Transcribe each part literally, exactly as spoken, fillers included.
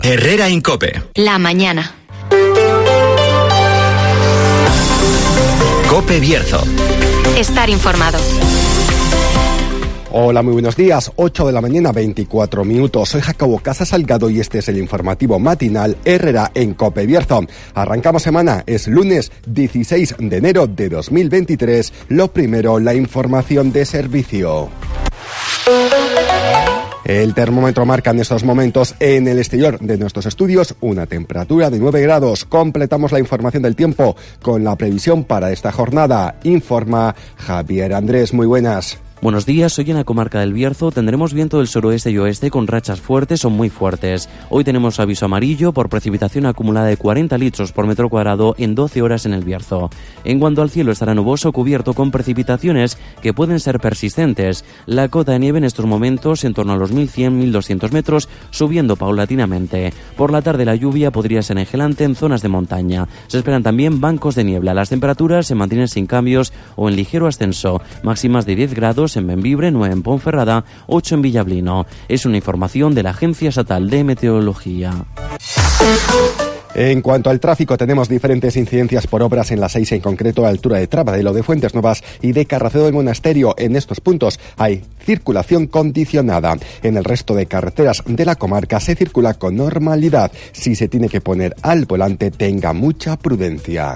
Herrera Incope. La mañana. Cope Bierzo. Estar informado. Hola, muy buenos días. ocho de la mañana, veinticuatro minutos. Soy Jacobo Casa Salgado y este es el informativo matinal Herrera en Cope Bierzo. Arrancamos semana, es lunes dieciséis de enero de dos mil veintitrés. Lo primero, la información de servicio. El termómetro marca en estos momentos en el exterior de nuestros estudios una temperatura de nueve grados. Completamos la información del tiempo con la previsión para esta jornada. Informa Javier Andrés. Muy buenas. Buenos días, hoy en la comarca del Bierzo tendremos viento del suroeste y oeste con rachas fuertes o muy fuertes. Hoy tenemos aviso amarillo por precipitación acumulada de cuarenta litros por metro cuadrado en doce horas en el Bierzo. En cuanto al cielo, estará nuboso cubierto con precipitaciones que pueden ser persistentes. La cota de nieve en estos momentos en torno a los mil cien a mil doscientos metros, subiendo paulatinamente. Por la tarde la lluvia podría ser engelante en zonas de montaña. Se esperan también bancos de niebla. Las temperaturas se mantienen sin cambios o en ligero ascenso. Máximas de diez grados en Bembibre, nueve en Ponferrada, ocho en Villablino. Es una información de la Agencia Estatal de Meteorología. En cuanto al tráfico, tenemos diferentes incidencias por obras en la seis, en concreto a la altura de Trabadelo, de Fuentes Nuevas y de Carracedo del Monasterio. En estos puntos hay circulación condicionada. En el resto de carreteras de la comarca se circula con normalidad. Si se tiene que poner al volante, tenga mucha prudencia.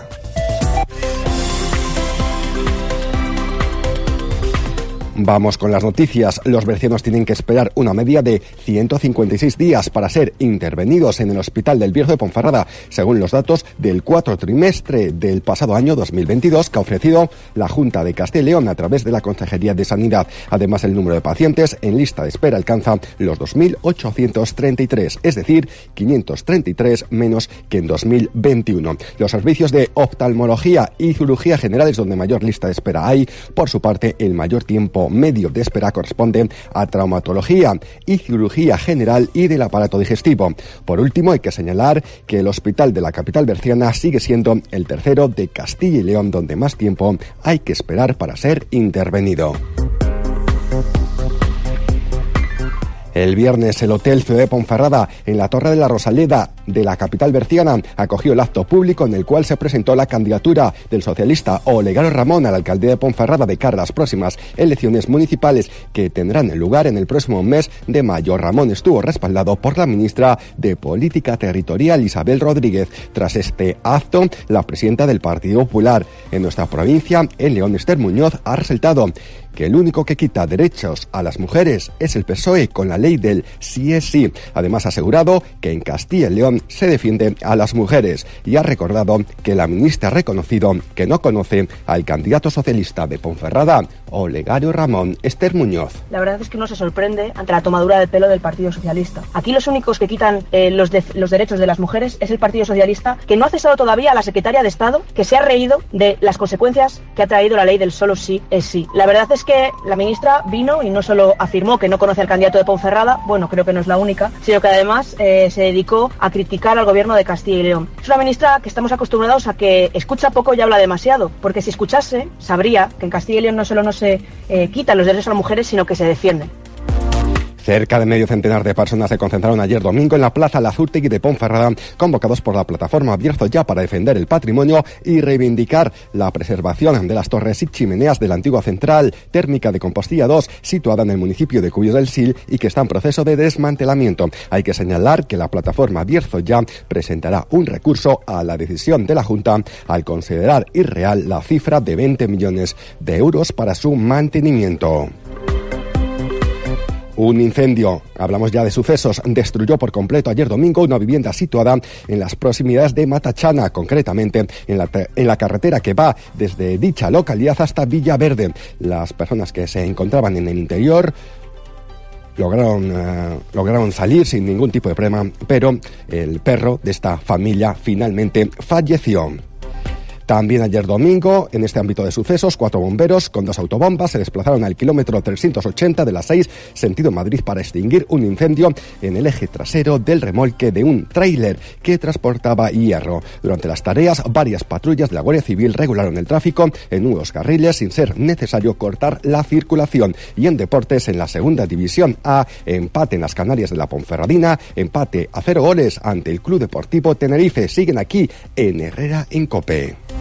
Vamos con las noticias. Los bercianos tienen que esperar una media de ciento cincuenta y seis días para ser intervenidos en el Hospital del Bierzo de Ponferrada, según los datos del cuarto trimestre del pasado año dos mil veintidós que ha ofrecido la Junta de Castilla y León a través de la Consejería de Sanidad. Además, el número de pacientes en lista de espera alcanza los dos mil ochocientos treinta y tres, es decir, quinientos treinta y tres menos que en dos mil veintiuno. Los servicios de oftalmología y cirugía general es donde mayor lista de espera hay. Por su parte, el mayor tiempo medio de espera corresponde a traumatología y cirugía general y del aparato digestivo. Por último, hay que señalar que el hospital de la capital berciana sigue siendo el tercero de Castilla y León donde más tiempo hay que esperar para ser intervenido. El viernes, el Hotel Ciudad de Ponferrada, en la Torre de la Rosaleda de la capital berciana, acogió el acto público en el cual se presentó la candidatura del socialista Olegario Ramón a la alcaldía de Ponferrada de cara a las próximas elecciones municipales que tendrán lugar en el próximo mes de mayo. Ramón estuvo respaldado por la ministra de Política Territorial, Isabel Rodríguez. Tras este acto, la presidenta del Partido Popular en nuestra provincia, en León, Esther Muñoz, ha resaltado que el único que quita derechos a las mujeres es el P S O E con la ley del sí es sí. Además, ha asegurado que en Castilla y León se defiende a las mujeres y ha recordado que la ministra ha reconocido que no conoce al candidato socialista de Ponferrada, Olegario Ramón. Esther Muñoz. La verdad es que uno se sorprende ante la tomadura de pelo del Partido Socialista. Aquí los únicos que quitan eh, los, de, los derechos de las mujeres es el Partido Socialista, que no ha cesado todavía a la secretaria de Estado, que se ha reído de las consecuencias que ha traído la ley del solo sí es sí. La verdad es que la ministra vino y no solo afirmó que no conoce al candidato de Ponferrada, bueno, creo que no es la única, sino que además eh, se dedicó a criticar al gobierno de Castilla y León. Es una ministra que estamos acostumbrados a que escucha poco y habla demasiado, porque si escuchase, sabría que en Castilla y León no solo no se eh, quitan los derechos a las mujeres, sino que se defienden. Cerca de medio centenar de personas se concentraron ayer domingo en la Plaza Lazurtegui de Ponferrada, convocados por la plataforma Bierzo Ya para defender el patrimonio y reivindicar la preservación de las torres y chimeneas de la antigua central térmica de Compostilla dos, situada en el municipio de Cubillos del Sil y que está en proceso de desmantelamiento. Hay que señalar que la plataforma Bierzo Ya presentará un recurso a la decisión de la Junta al considerar irreal la cifra de veinte millones de euros para su mantenimiento. Un incendio, hablamos ya de sucesos, destruyó por completo ayer domingo una vivienda situada en las proximidades de Matachana, concretamente en la, en la carretera que va desde dicha localidad hasta Villaverde. Las personas que se encontraban en el interior lograron, uh, lograron salir sin ningún tipo de problema, pero el perro de esta familia finalmente falleció. También ayer domingo, en este ámbito de sucesos, cuatro bomberos con dos autobombas se desplazaron al kilómetro trescientos ochenta de la seis, sentido Madrid, para extinguir un incendio en el eje trasero del remolque de un tráiler que transportaba hierro. Durante las tareas, varias patrullas de la Guardia Civil regularon el tráfico en nuevos carriles sin ser necesario cortar la circulación. Y en deportes, en la segunda división A, empate en las Canarias de la Ponferradina, empate a cero goles ante el Club Deportivo Tenerife. Siguen aquí en Herrera en COPE.